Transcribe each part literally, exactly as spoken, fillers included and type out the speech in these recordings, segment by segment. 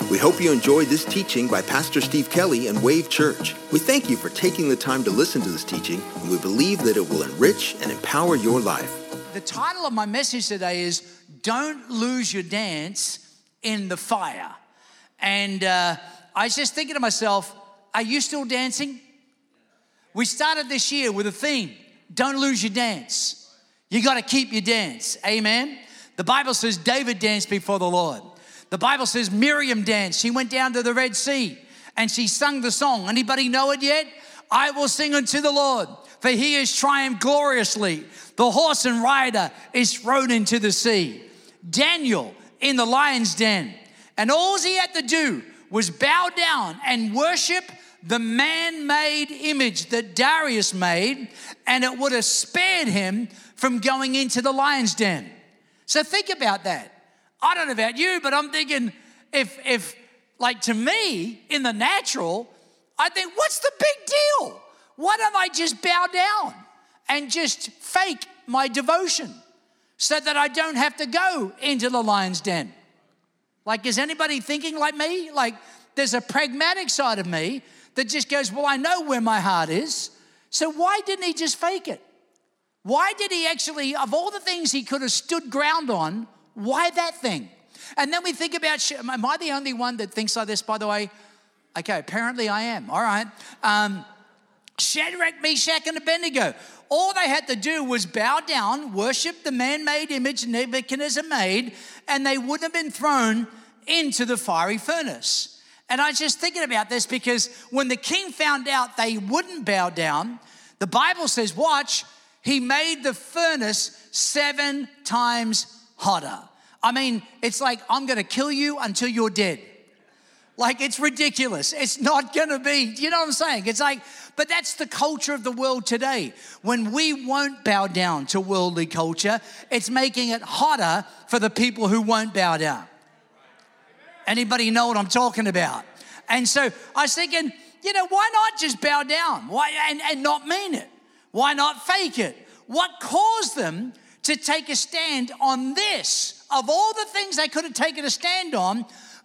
We hope you enjoyed this teaching by Pastor Steve Kelly and Wave Church. We thank you for taking the time to listen to this teaching, and we believe that it will enrich and empower your life. The title of my message today is Don't Lose Your Dance in the Fire. And uh, I was just thinking to myself, are you still dancing? We started this year with a theme, don't lose your dance. You got to keep your dance, amen? The Bible says David danced before the Lord. The Bible says Miriam danced. She went down to the Red Sea and she sung the song. Anybody know it yet? I will sing unto the Lord, for he has triumphed gloriously. The horse and rider is thrown into the sea. Daniel in the lion's den. And all he had to do was bow down and worship the man-made image that Darius made, and it would have spared him from going into the lion's den. So think about that. I don't know about you, but I'm thinking if, if like to me, in the natural, I think, what's the big deal? Why don't I just bow down and just fake my devotion so that I don't have to go into the lion's den? Like, is anybody thinking like me? Like, there's a pragmatic side of me that just goes, well, I know where my heart is, so why didn't he just fake it? Why did he actually, of all the things he could have stood ground on, why that thing? And then we think about, am I the only one that thinks like this, by the way? Okay, apparently I am, all right. Um, Shadrach, Meshach, and Abednego. All they had to do was bow down, worship the man-made image Nebuchadnezzar made, and they wouldn't have been thrown into the fiery furnace. And I was just thinking about this because when the king found out they wouldn't bow down, the Bible says, watch, he made the furnace seven times hotter. I mean, it's like, I'm going to kill you until you're dead. Like, it's ridiculous. It's not going to be, you know what I'm saying? It's like, but that's the culture of the world today. When we won't bow down to worldly culture, it's making it hotter for the people who won't bow down. Anybody know what I'm talking about? And so I was thinking, you know, why not just bow down? Why and, and not mean it? Why not fake it? What caused them to take a stand on this? Of all the things they could have taken a stand on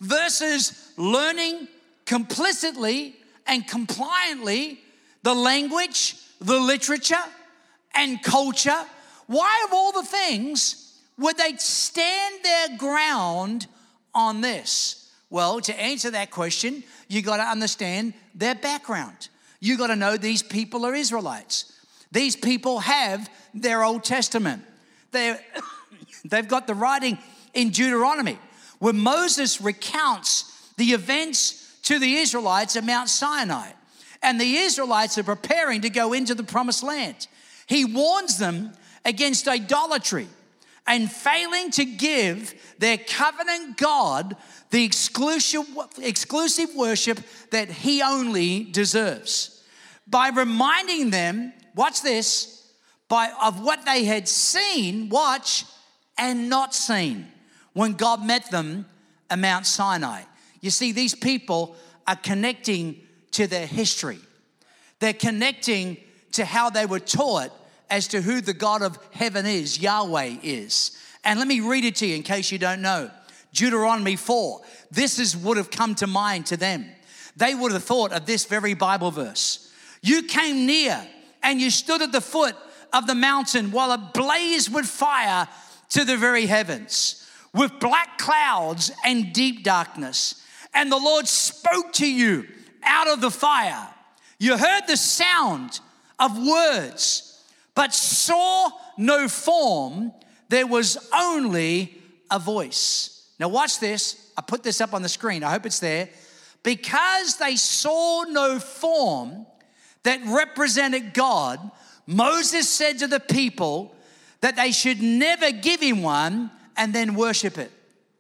versus learning complicitly and compliantly the language, the literature, and culture. Why of all the things would they stand their ground on this? Well, to answer that question, you got to understand their background. You got to know these people are Israelites. These people have their Old Testament. They're, they've got the writing in Deuteronomy where Moses recounts the events to the Israelites at Mount Sinai. And the Israelites are preparing to go into the promised land. He warns them against idolatry and failing to give their covenant God the exclusive, exclusive worship that he only deserves. By reminding them, watch this, by of what they had seen, watch, and not seen when God met them at Mount Sinai. You see, these people are connecting to their history. They're connecting to how they were taught as to who the God of heaven is, Yahweh is. And let me read it to you in case you don't know. Deuteronomy four. This is would have come to mind to them. They would have thought of this very Bible verse. You came near and you stood at the foot of the mountain while it blazed with fire to the very heavens, with black clouds and deep darkness. And the Lord spoke to you out of the fire. You heard the sound of words, but saw no form. There was only a voice. Now watch this. I put this up on the screen. I hope it's there. Because they saw no form that represented God, Moses said to the people that they should never give him one and then worship it.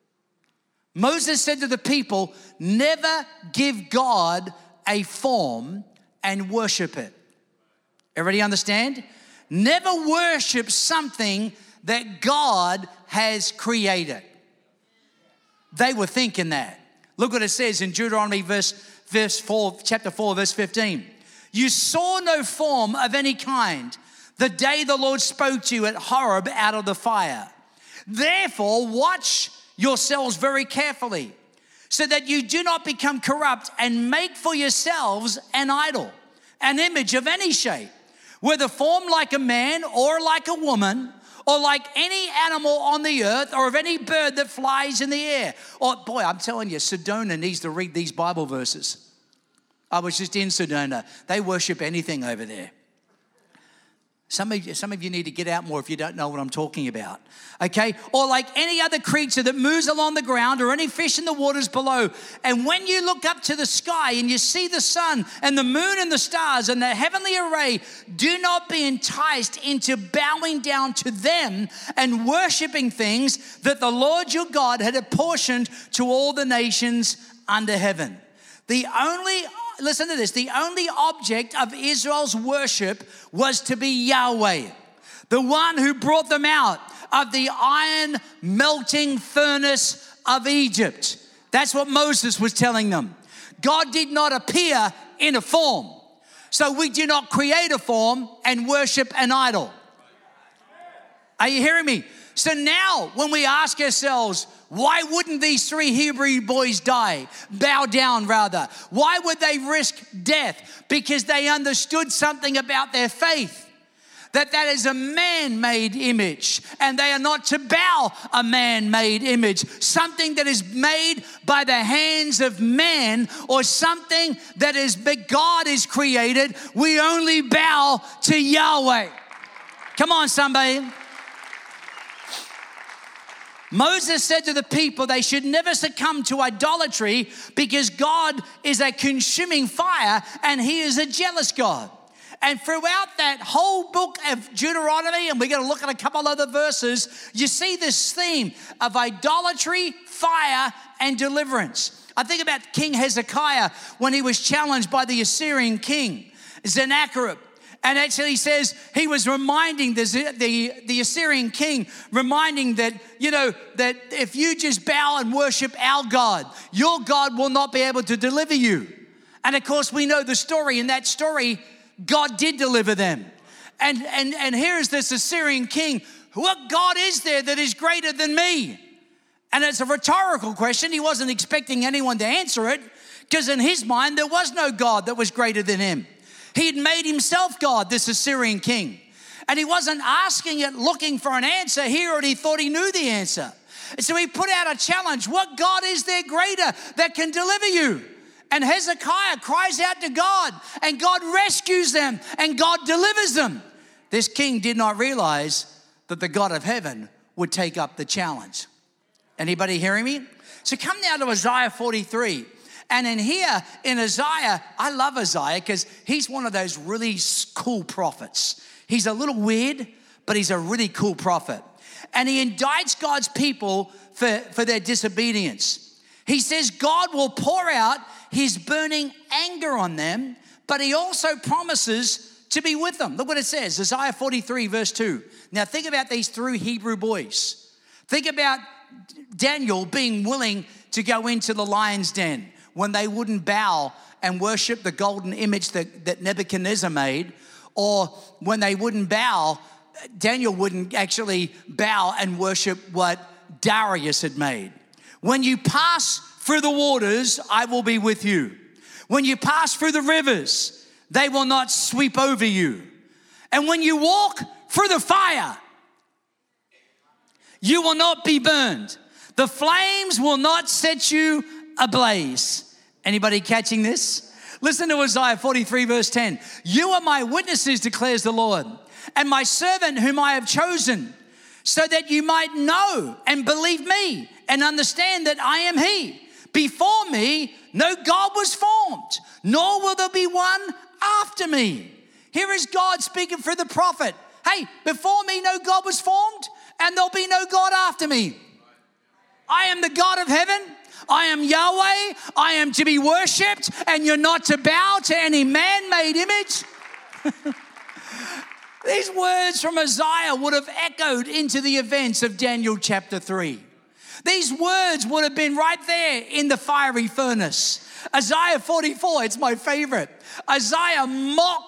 Moses said to the people, never give God a form and worship it. Everybody understand? Never worship something that God has created. They were thinking that. Look what it says in Deuteronomy verse, verse four, chapter four, verse fifteen. You saw no form of any kind the day the Lord spoke to you at Horeb out of the fire. Therefore, watch yourselves very carefully so that you do not become corrupt and make for yourselves an idol, an image of any shape, whether formed like a man or like a woman, or like any animal on the earth, or of any bird that flies in the air. Oh, boy, I'm telling you, Sedona needs to read these Bible verses. I was just in Sedona. They worship anything over there. Some of you, some of you need to get out more if you don't know what I'm talking about, okay? Or like any other creature that moves along the ground, or any fish in the waters below. And when you look up to the sky and you see the sun and the moon and the stars and the heavenly array, do not be enticed into bowing down to them and worshiping things that the Lord your God had apportioned to all the nations under heaven. The only Listen to this. The only object of Israel's worship was to be Yahweh, the one who brought them out of the iron melting furnace of Egypt. That's what Moses was telling them. God did not appear in a form. So we do not create a form and worship an idol. Are you hearing me? So now when we ask ourselves, why wouldn't these three Hebrew boys die? Bow down, rather. Why would they risk death? Because they understood something about their faith, that that is a man-made image, and they are not to bow a man-made image, something that is made by the hands of man, or something that is that God is created. We only bow to Yahweh. Come on, somebody. Moses said to the people they should never succumb to idolatry, because God is a consuming fire and he is a jealous God. And throughout that whole book of Deuteronomy, and we're going to look at a couple other verses, you see this theme of idolatry, fire, and deliverance. I think about King Hezekiah when he was challenged by the Assyrian king, Sennacherib. And actually says he was reminding the, the, the Assyrian king, reminding that, you know, that if you just bow and worship our God, your God will not be able to deliver you. And of course, we know the story. In that story, God did deliver them. And, and, and here is this Assyrian king. What God is there that is greater than me? And it's a rhetorical question. He wasn't expecting anyone to answer it, because in his mind, there was no God that was greater than him. He had made himself God, this Assyrian king. And he wasn't asking it looking for an answer. He already thought he knew the answer. And so he put out a challenge. What God is there greater that can deliver you? And Hezekiah cries out to God, and God rescues them, and God delivers them. This king did not realize that the God of heaven would take up the challenge. Anybody hearing me? So come now to Isaiah forty-three. And in here, in Isaiah, I love Isaiah because he's one of those really cool prophets. He's a little weird, but he's a really cool prophet. And he indicts God's people for, for their disobedience. He says God will pour out his burning anger on them, but he also promises to be with them. Look what it says, Isaiah forty-three, verse two. Now think about these three Hebrew boys. Think about Daniel being willing to go into the lion's den when they wouldn't bow and worship the golden image that, that Nebuchadnezzar made, or when they wouldn't bow, Daniel wouldn't actually bow and worship what Darius had made. When you pass through the waters, I will be with you. When you pass through the rivers, they will not sweep over you. And when you walk through the fire, you will not be burned. The flames will not set you ablaze. Anybody catching this? Listen to Isaiah forty-three, verse ten. You are my witnesses, declares the Lord, and my servant whom I have chosen, so that you might know and believe me and understand that I am he. Before me, no God was formed, nor will there be one after me. Here is God speaking through the prophet. Hey, before me, no God was formed, and there'll be no God after me. I am the God of heaven. I am Yahweh. I am to be worshipped, and you're not to bow to any man-made image. These words from Isaiah would have echoed into the events of Daniel chapter three. These words would have been right there in the fiery furnace. Isaiah forty-four, it's my favorite. Isaiah mocks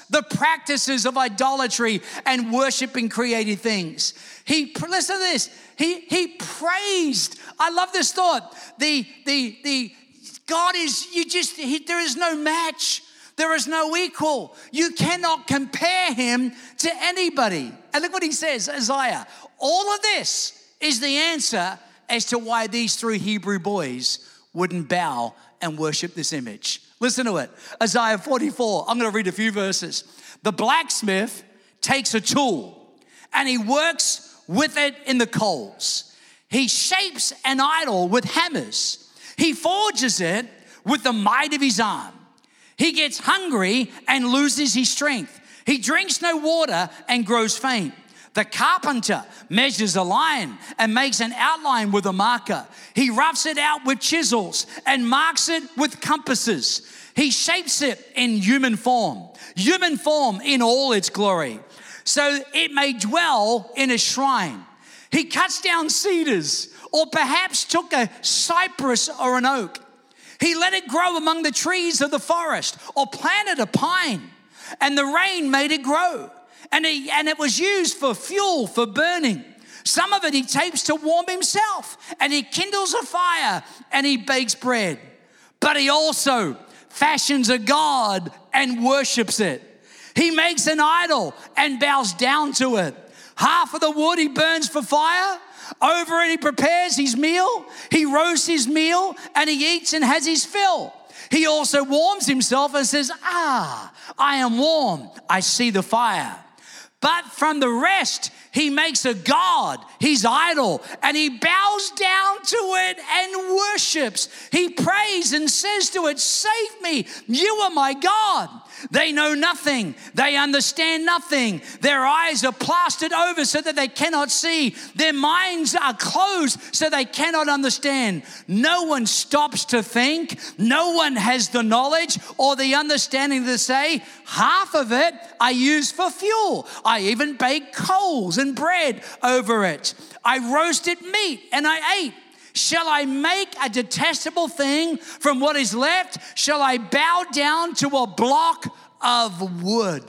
the practices of idolatry and worshiping created things. He, listen to this, he, he praised. I love this thought. The, the, the, God is, you just, he, there is no match. There is no equal. You cannot compare him to anybody. And look what he says, Isaiah. All of this is the answer as to why these three Hebrew boys wouldn't bow and worship this image. Listen to it. Isaiah forty-four. I'm going to read a few verses. The blacksmith takes a tool and he works with it in the coals. He shapes an idol with hammers. He forges it with the might of his arm. He gets hungry and loses his strength. He drinks no water and grows faint. The carpenter measures a line and makes an outline with a marker. He roughs it out with chisels and marks it with compasses. He shapes it in human form, human form in all its glory, so it may dwell in a shrine. He cuts down cedars, or perhaps took a cypress or an oak. He let it grow among the trees of the forest, or planted a pine, and the rain made it grow. And, he, and it was used for fuel, for burning. Some of it he tapes to warm himself, and he kindles a fire, and he bakes bread. But he also fashions a god and worships it. He makes an idol and bows down to it. Half of the wood he burns for fire. Over it he prepares his meal. He roasts his meal, and he eats and has his fill. He also warms himself and says, ah, I am warm. I see the fire. But from the rest, he makes a god, his idol, and he bows down to it and worships. He prays and says to it, save me, you are my God. They know nothing. They understand nothing. Their eyes are plastered over so that they cannot see. Their minds are closed so they cannot understand. No one stops to think. No one has the knowledge or the understanding to say, half of it I use for fuel. I even bake coals and bread over it. I roasted meat and I ate. Shall I make a detestable thing from what is left? Shall I bow down to a block of wood?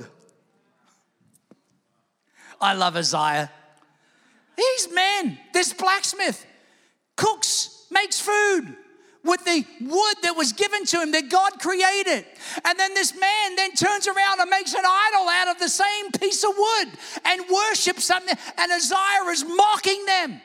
I love Isaiah. These men, this blacksmith, cooks, makes food with the wood that was given to him that God created. And then this man then turns around and makes an idol out of the same piece of wood and worships something. And Isaiah is mocking them.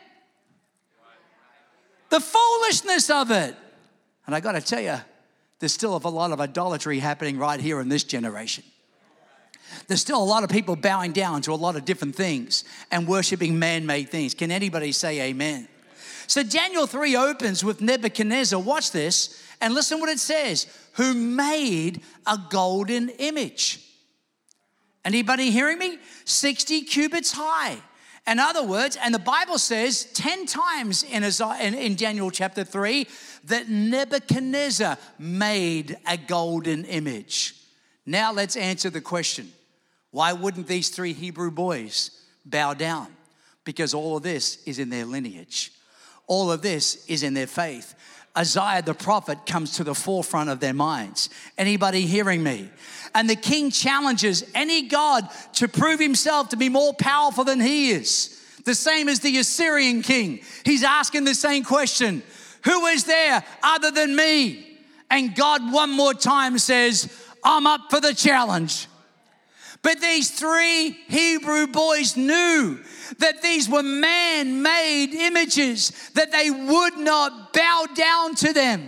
The foolishness of it. And I got to tell you, there's still a lot of idolatry happening right here in this generation. There's still a lot of people bowing down to a lot of different things and worshiping man-made things. Can anybody say amen? So Daniel three opens with Nebuchadnezzar. Watch this and listen what it says. Who made a golden image. Anybody hearing me? sixty cubits high. In other words, and the Bible says ten times in, Isaiah, in Daniel chapter three that Nebuchadnezzar made a golden image. Now let's answer the question. Why wouldn't these three Hebrew boys bow down? Because all of this is in their lineage. All of this is in their faith. Isaiah the prophet comes to the forefront of their minds. Anybody hearing me? And the king challenges any god to prove himself to be more powerful than he is. The same as the Assyrian king. He's asking the same question. Who is there other than me? And God one more time says, I'm up for the challenge. But these three Hebrew boys knew that these were man-made images, that they would not bow down to them.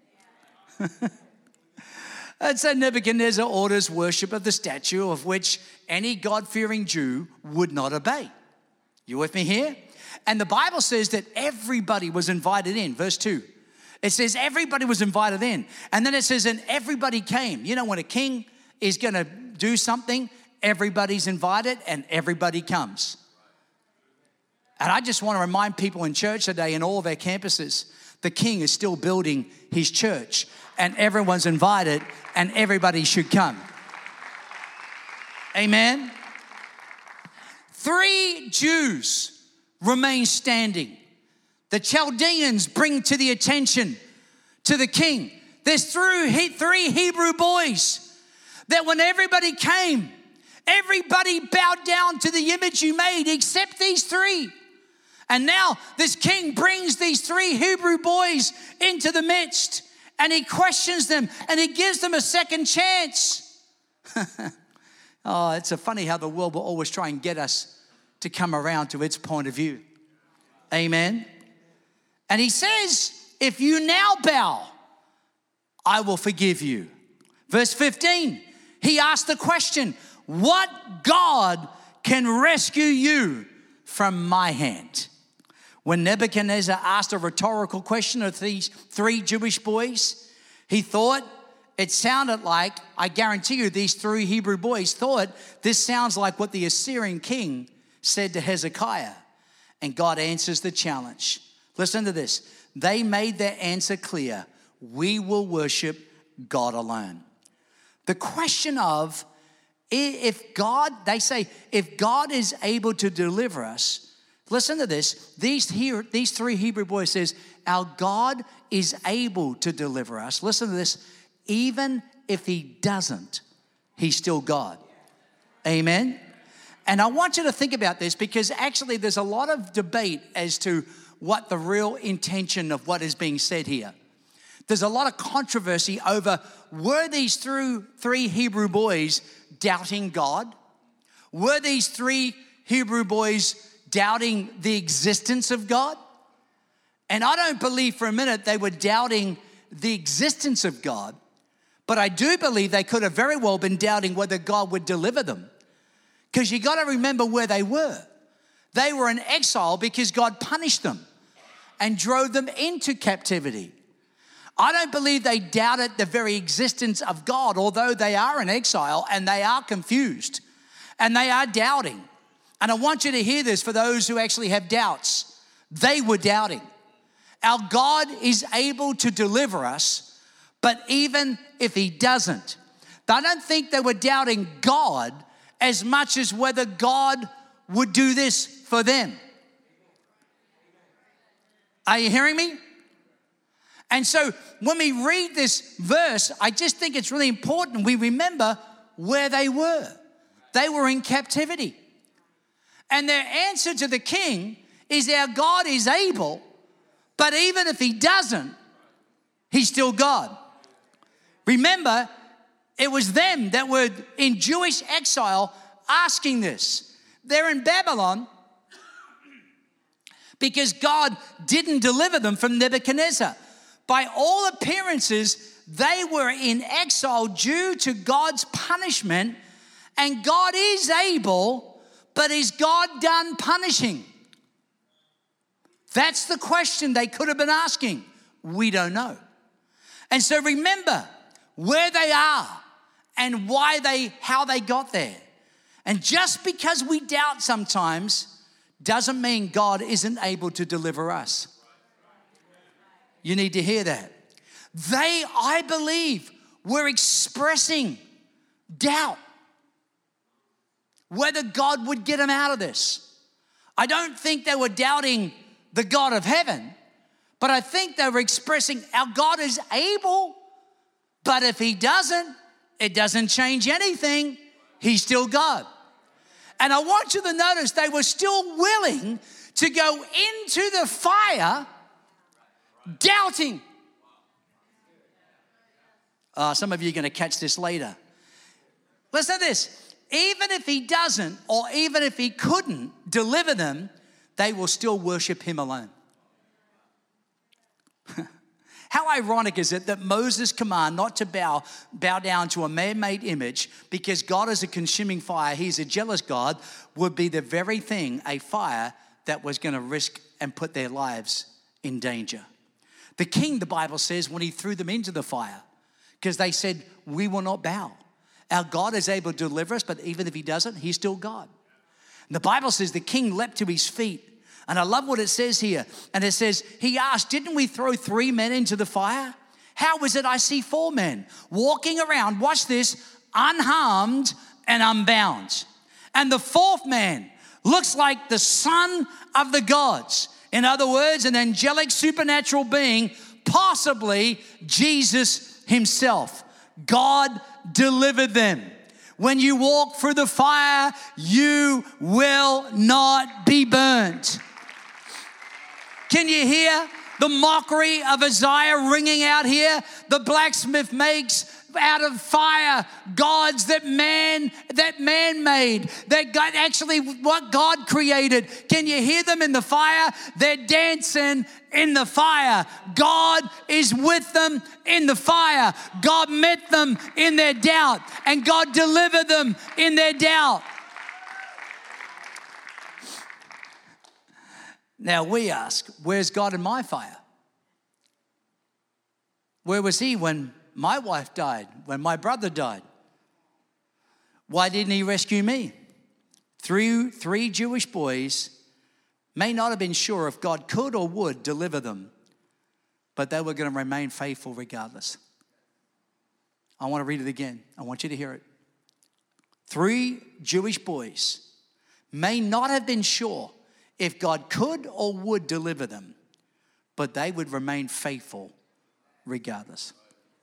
And so Nebuchadnezzar orders worship of the statue of which any God-fearing Jew would not obey. You with me here? And the Bible says that everybody was invited in. Verse two. It says everybody was invited in. And then it says, and everybody came. You know, when a king is going to do something, everybody's invited and everybody comes. And I just want to remind people in church today, in all of our campuses, the king is still building his church and everyone's invited and everybody should come. Amen. Three Jews remain standing. The Chaldeans bring to the attention to the king. There's three Hebrew boys. that when everybody came, everybody bowed down to the image you made except these three. And now this king brings these three Hebrew boys into the midst, and he questions them and he gives them a second chance. Oh, it's so funny how the world will always try and get us to come around to its point of view. Amen. And he says, if you now bow, I will forgive you. Verse fifteen, he asked the question, what God can rescue you from my hand? When Nebuchadnezzar asked a rhetorical question of these three Jewish boys, he thought it sounded like, I guarantee you these three Hebrew boys thought this sounds like what the Assyrian king said to Hezekiah. And God answers the challenge. Listen to this. They made their answer clear. We will worship God alone. The question of if God, they say, if God is able to deliver us, listen to this. These here, these three Hebrew boys says, our God is able to deliver us. Listen to this. Even if he doesn't, he's still God. Amen. And I want you to think about this because actually there's a lot of debate as to what the real intention of what is being said here. There's a lot of controversy over, were these through three Hebrew boys doubting God? Were these three Hebrew boys doubting the existence of God? And I don't believe for a minute they were doubting the existence of God, but I do believe they could have very well been doubting whether God would deliver them. Because you got to remember where they were. They were in exile because God punished them and drove them into captivity. I don't believe they doubted the very existence of God, although they are in exile and they are confused and they are doubting. And I want you to hear this for those who actually have doubts. They were doubting. Our God is able to deliver us, but even if he doesn't, I don't think they were doubting God as much as whether God would do this for them. Are you hearing me? And so when we read this verse, I just think it's really important we remember where they were. They were in captivity. And their answer to the king is our God is able, but even if he doesn't, he's still God. Remember, it was them that were in Jewish exile asking this. They're in Babylon because God didn't deliver them from Nebuchadnezzar. By all appearances, they were in exile due to God's punishment, and God is able, but is God done punishing? That's the question they could have been asking. We don't know. And so remember where they are and why they, how they got there. And just because we doubt sometimes doesn't mean God isn't able to deliver us. You need to hear that. They, I believe, were expressing doubt whether God would get them out of this. I don't think they were doubting the God of heaven, but I think they were expressing our God is able, but if he doesn't, it doesn't change anything. He's still God. And I want you to notice they were still willing to go into the fire doubting. Uh, some of you are going to catch this later. Listen to this. Even if he doesn't, or even if he couldn't deliver them, they will still worship him alone. How ironic is it that Moses' command not to bow, bow down to a man-made image because God is a consuming fire, he's a jealous God, would be the very thing, a fire that was going to risk and put their lives in danger. The king, the Bible says, when he threw them into the fire, because they said, we will not bow. Our God is able to deliver us, but even if he doesn't, he's still God. And the Bible says the king leapt to his feet. And I love what it says here. And it says, he asked, didn't we throw three men into the fire? How is it I see four men walking around, watch this, unharmed and unbound? And the fourth man looks like the son of the gods. In other words, an angelic supernatural being, possibly Jesus himself. God delivered them. When you walk through the fire, you will not be burnt. Can you hear the mockery of Isaiah ringing out here? The blacksmith makes out of fire gods that man that man made, that God actually what God created. Can you hear them in the fire? They're dancing in the fire. God is with them in the fire. God met them in their doubt, and God delivered them in their doubt. Now we ask, where's God in my fire? Where was he when my wife died, when my brother died? Why didn't he rescue me? Three, three Jewish boys may not have been sure if God could or would deliver them, but they were going to remain faithful regardless. I want to read it again. I want you to hear it. Three Jewish boys may not have been sure if God could or would deliver them, but they would remain faithful regardless.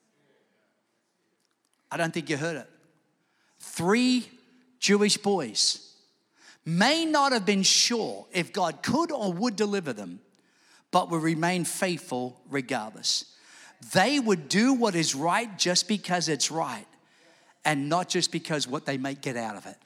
I don't think you heard it. Three Jewish boys may not have been sure if God could or would deliver them, but would remain faithful regardless. They would do what is right just because it's right, and not just because what they may get out of it.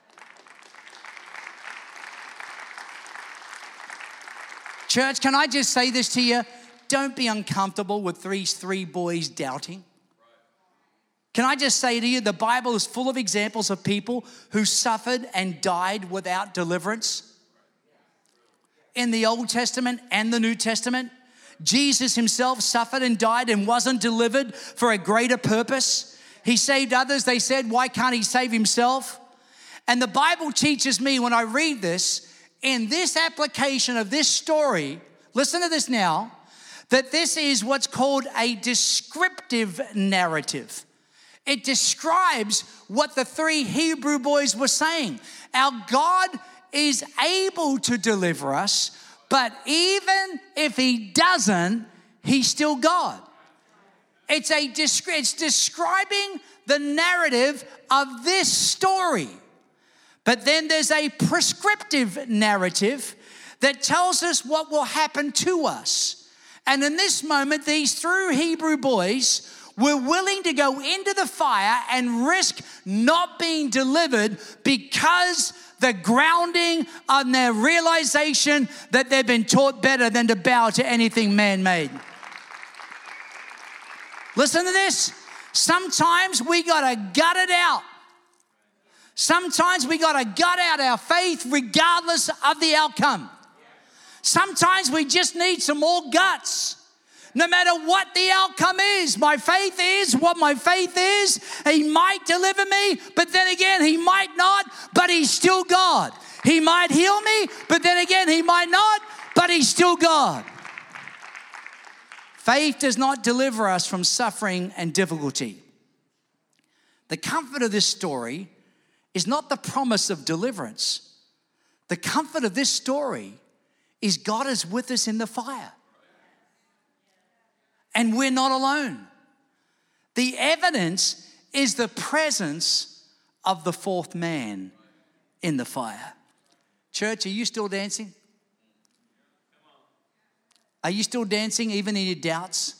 Church, can I just say this to you? Don't be uncomfortable with these three boys doubting. Can I just say to you, the Bible is full of examples of people who suffered and died without deliverance. In the Old Testament and the New Testament, Jesus himself suffered and died and wasn't delivered for a greater purpose. He saved others. They said, why can't he save himself? And the Bible teaches me when I read this, in this application of this story, listen to this now, that this is what's called a descriptive narrative. It describes what the three Hebrew boys were saying. Our God is able to deliver us, but even if he doesn't, he's still God. It's a it's describing the narrative of this story. But then there's a prescriptive narrative that tells us what will happen to us. And in this moment, these three Hebrew boys were willing to go into the fire and risk not being delivered because the grounding on their realization that they've been taught better than to bow to anything man-made. Listen to this. Sometimes we got to gut it out. Sometimes we got to gut out our faith regardless of the outcome. Sometimes we just need some more guts. No matter what the outcome is, my faith is what my faith is. He might deliver me, but then again, he might not, but he's still God. He might heal me, but then again, he might not, but he's still God. Faith does not deliver us from suffering and difficulty. The comfort of this story is not the promise of deliverance. The comfort of this story is God is with us in the fire. And we're not alone. The evidence is the presence of the fourth man in the fire. Church, are you still dancing? Are you still dancing even in your doubts?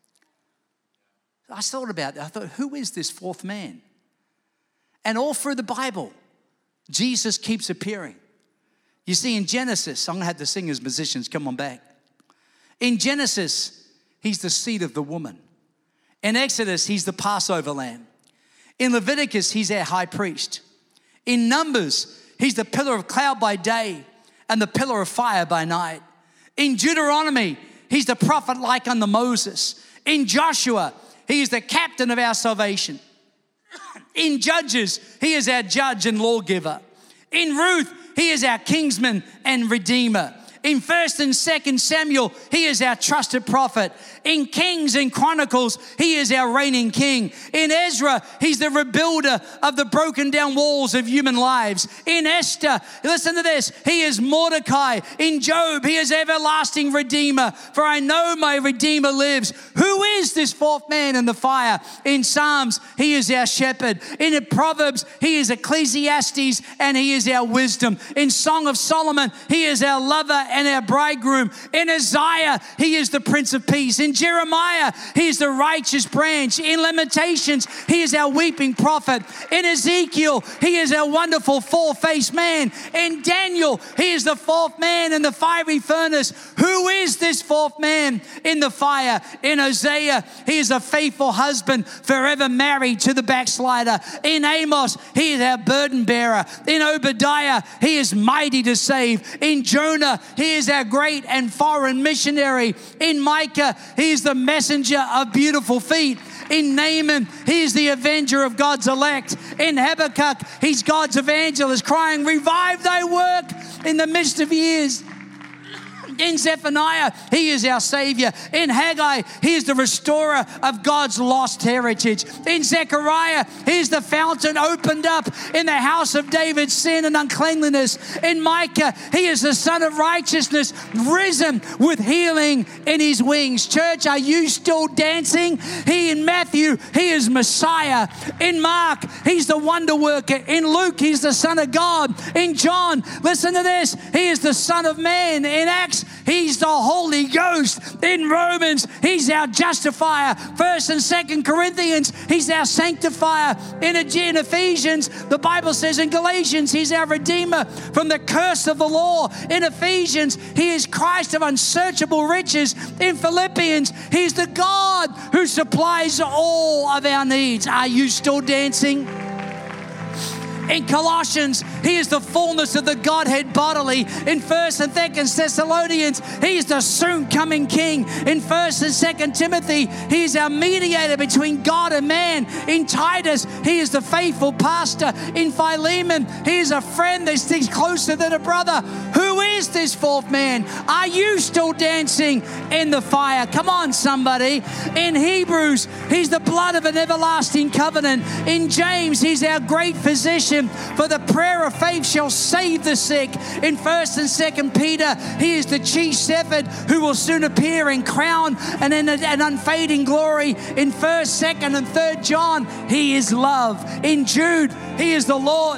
I thought about that. I thought, who is this fourth man? And all through the Bible, Jesus keeps appearing. You see, in Genesis, I'm going to have the singers, musicians, come on back. In Genesis, he's the seed of the woman. In Exodus, he's the Passover lamb. In Leviticus, he's our high priest. In Numbers, he's the pillar of cloud by day and the pillar of fire by night. In Deuteronomy, he's the prophet like unto Moses. In Joshua, he is the captain of our salvation. In Judges, he is our judge and lawgiver. In Ruth, he is our kinsman and redeemer. In First and Second Samuel, he is our trusted prophet. In Kings and Chronicles, he is our reigning king. In Ezra, he's the rebuilder of the broken down walls of human lives. In Esther, listen to this, he is Mordecai. In Job, he is everlasting redeemer. For I know my redeemer lives. Who is this fourth man in the fire? In Psalms, he is our shepherd. In Proverbs, he is Ecclesiastes, and he is our wisdom. In Song of Solomon, he is our lover and our bridegroom. In Isaiah, he is the Prince of Peace. In Jeremiah, he is the righteous branch. In Lamentations, he is our weeping prophet. In Ezekiel, he is our wonderful four-faced man. In Daniel, he is the fourth man in the fiery furnace. Who is this fourth man in the fire? In Hosea, he is a faithful husband, forever married to the backslider. In Amos, he is our burden bearer. In Obadiah, he is mighty to save. In Jonah, he is our great and foreign missionary. In Micah, he is the messenger of beautiful feet. In Naaman, he is the avenger of God's elect. In Habakkuk, he's God's evangelist, crying, revive thy work in the midst of years. In Zephaniah, he is our Savior. In Haggai, he is the restorer of God's lost heritage. In Zechariah, he is the fountain opened up in the house of David's sin and uncleanliness. In Micah, he is the Son of righteousness, risen with healing in his wings. Church, are you still dancing? He in Matthew, he is Messiah. In Mark, he's the wonder worker. In Luke, he's the Son of God. In John, listen to this, he is the Son of Man. In Acts, he's the Holy Ghost. In Romans, he's our justifier. First and Second Corinthians, he's our sanctifier. In Ephesians, the Bible says in Galatians, he's our redeemer from the curse of the law. In Ephesians, he is Christ of unsearchable riches. In Philippians, he's the God who supplies all of our needs. Are you still dancing? In Colossians, he is the fullness of the Godhead bodily. In First and Second Thessalonians, he is the soon coming King. In First and Second Timothy, he is our mediator between God and man. In Titus, he is the faithful pastor. In Philemon, he is a friend that sticks closer than a brother. Who is this fourth man? Are you still dancing in the fire? Come on, somebody. In Hebrews, he's the blood of an everlasting covenant. In James, he's our great physician. For the prayer of faith shall save the sick. In First and Second Peter, he is the chief shepherd who will soon appear in crown and in an unfading glory. In First, Second, and Third John, he is love. In Jude, he is the Lord.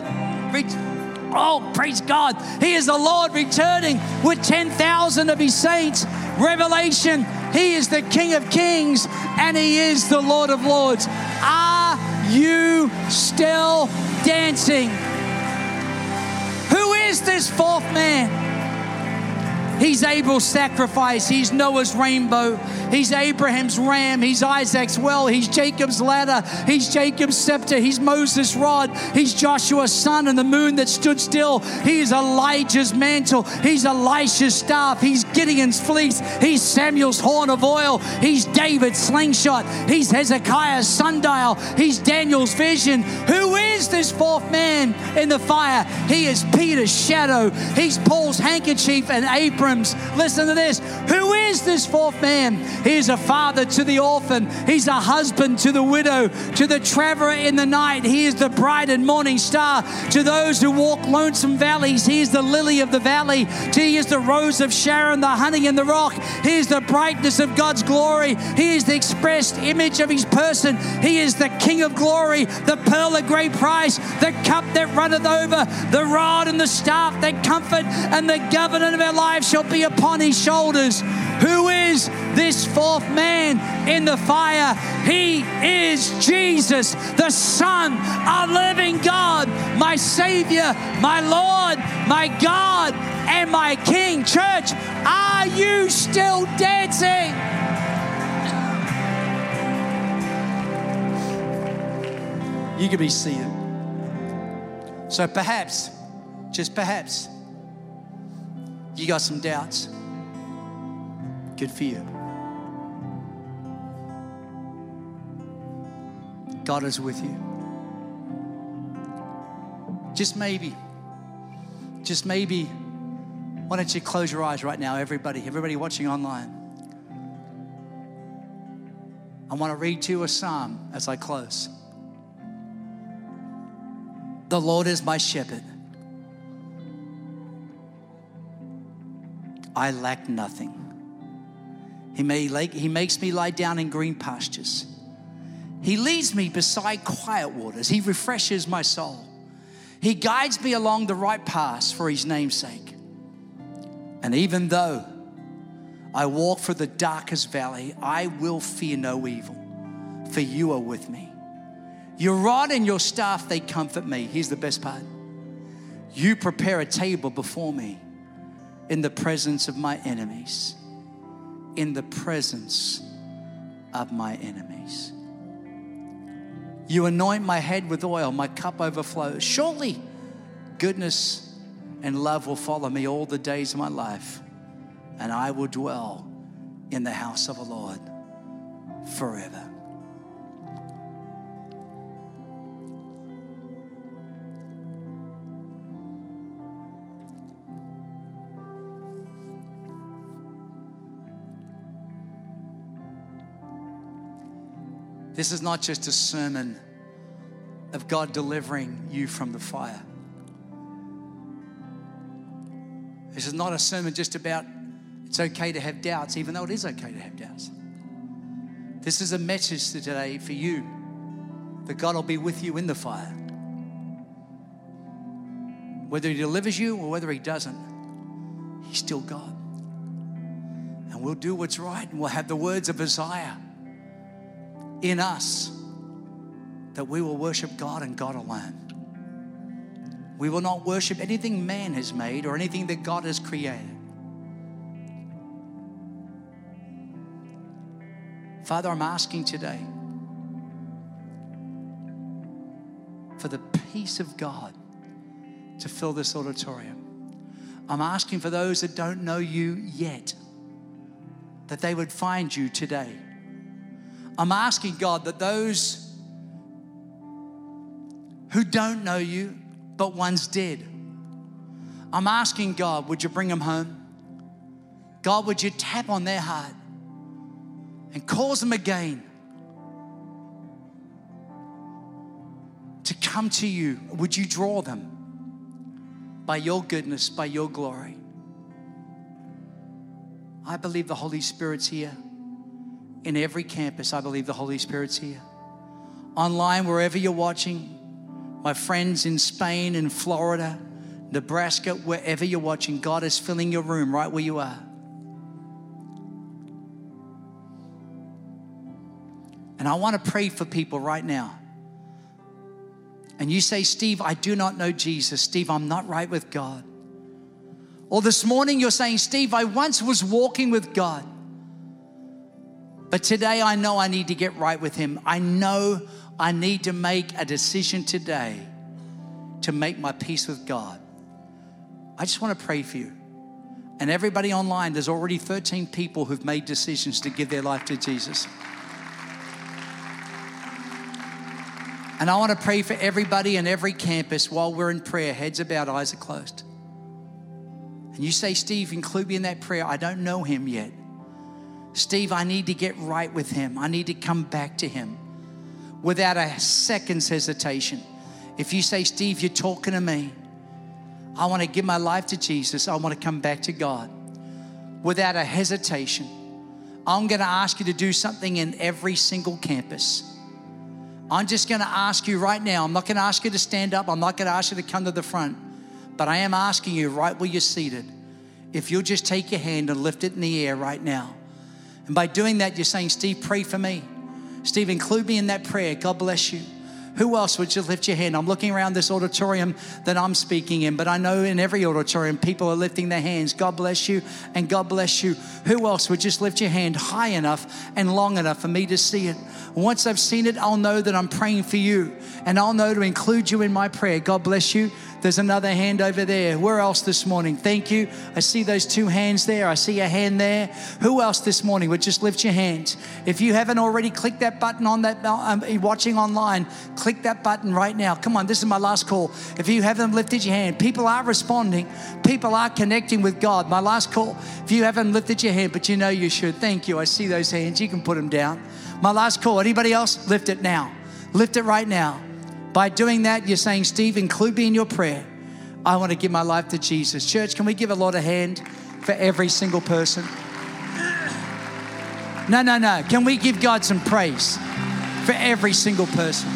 Oh, praise God. He is the Lord returning with ten thousand of his saints. Revelation, he is the King of kings and he is the Lord of lords. Are you still dancing? Who is this fourth man? He's Abel's sacrifice. He's Noah's rainbow. He's Abraham's ram. He's Isaac's well. He's Jacob's ladder. He's Jacob's scepter. He's Moses' rod. He's Joshua's sun and the moon that stood still. He's Elijah's mantle. He's Elisha's staff. He's Gideon's fleece. He's Samuel's horn of oil. He's David's slingshot. He's Hezekiah's sundial. He's Daniel's vision. Who is this fourth man in the fire? He is Peter's shadow. He's Paul's handkerchief and apron. Listen to this. Who is this fourth man? He is a father to the orphan. He's a husband to the widow, to the traveler in the night. He is the bright and morning star. To those who walk lonesome valleys, he is the lily of the valley. He is the rose of Sharon, the honey in the rock. He is the brightness of God's glory. He is the expressed image of his person. He is the King of glory, the pearl of great price, the cup that runneth over, the rod and the staff that comfort, and the government of our lives shall be upon his shoulders. Who is this fourth man in the fire? He is Jesus, the Son of living God, my Savior, my Lord, my God, and my King. Church, are you still dancing? You can be seated. So perhaps, just perhaps, you got some doubts. Good for you. God is with you. Just maybe, just maybe Why don't you close your eyes right now, everybody, everybody watching online. I want to read to you a psalm as I close. The Lord is my shepherd. I lack nothing. He, may like, he makes me lie down in green pastures. He leads me beside quiet waters. He refreshes my soul. He guides me along the right paths for his name's sake. And even though I walk through the darkest valley, I will fear no evil, for you are with me. Your rod and your staff, they comfort me. Here's the best part. You prepare a table before me in the presence of my enemies. In the presence of my enemies. You anoint my head with oil, my cup overflows. Surely goodness and love will follow me all the days of my life, and I will dwell in the house of the Lord forever. This is not just a sermon of God delivering you from the fire. This is not a sermon just about it's okay to have doubts, even though it is okay to have doubts. This is a message today for you that God will be with you in the fire. Whether he delivers you or whether he doesn't, he's still God. And we'll do what's right, and we'll have the words of Isaiah in us, that we will worship God and God alone. We will not worship anything man has made or anything that God has created. Father, I'm asking today for the peace of God to fill this auditorium. I'm asking for those that don't know you yet, that they would find you today. I'm asking, God, that those who don't know you, but once did, I'm asking, God, would you bring them home? God, would you tap on their heart and cause them again to come to you? Would you draw them by your goodness, by your glory? I believe the Holy Spirit's here. In every campus, I believe the Holy Spirit's here. Online, wherever you're watching, my friends in Spain, in Florida, Nebraska, wherever you're watching, God is filling your room right where you are. And I want to pray for people right now. And you say, Steve, I do not know Jesus. Steve, I'm not right with God. Or this morning you're saying, Steve, I once was walking with God, but today I know I need to get right with him. I know I need to make a decision today to make my peace with God. I just want to pray for you. And everybody online, there's already thirteen people who've made decisions to give their life to Jesus. And I want to pray for everybody in every campus while we're in prayer, heads are bowed, eyes are closed. And you say, Steve, include me in that prayer. I don't know him yet. Steve, I need to get right with him. I need to come back to him without a second's hesitation. If you say, Steve, you're talking to me. I want to give my life to Jesus. I want to come back to God without a hesitation. I'm going to ask you to do something in every single campus. I'm just going to ask you right now. I'm not going to ask you to stand up. I'm not going to ask you to come to the front. But I am asking you right where you're seated, if you'll just take your hand and lift it in the air right now. And by doing that, you're saying, Steve, pray for me. Steve, include me in that prayer. God bless you. Who else would you lift your hand? I'm looking around this auditorium that I'm speaking in, but I know in every auditorium, people are lifting their hands. God bless you and God bless you. Who else would just lift your hand high enough and long enough for me to see it? Once I've seen it, I'll know that I'm praying for you, and I'll know to include you in my prayer. God bless you. There's another hand over there. Where else this morning? Thank you. I see those two hands there. I see a hand there. Who else this morning would just lift your hand? If you haven't already, click that button on that, um, watching online, click that button right now. Come on, this is my last call. If you haven't lifted your hand, people are responding. People are connecting with God. My last call. If you haven't lifted your hand, but you know you should, thank you. I see those hands. You can put them down. My last call. Anybody else? Lift it now. Lift it right now. By doing that, you're saying, Steve, include me in your prayer. I want to give my life to Jesus. Church, can we give a Lord a hand for every single person? No, no, no. Can we give God some praise for every single person?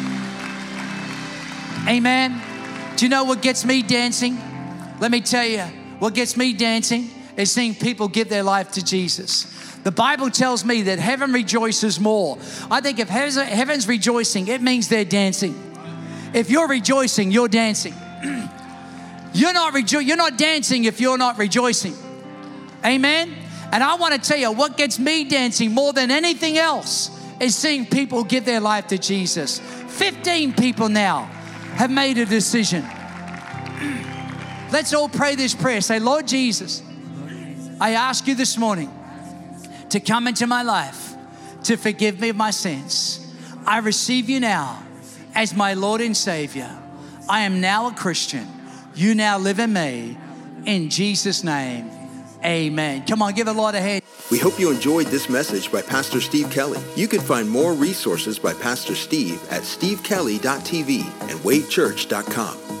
Amen. Do you know what gets me dancing? Let me tell you, what gets me dancing is seeing people give their life to Jesus. The Bible tells me that heaven rejoices more. I think if heaven's rejoicing, it means they're dancing. If you're rejoicing, you're dancing. You're not rejo- You're not dancing if you're not rejoicing. Amen? And I want to tell you, what gets me dancing more than anything else is seeing people give their life to Jesus. fifteen people now have made a decision. Let's all pray this prayer. Say, Lord Jesus, I ask you this morning to come into my life, to forgive me of my sins. I receive you now as my Lord and Savior. I am now a Christian. You now live in me. In Jesus' name, amen. Come on, give the Lord a hand. We hope you enjoyed this message by Pastor Steve Kelly. You can find more resources by Pastor Steve at steve kelly dot t v and wave church dot com.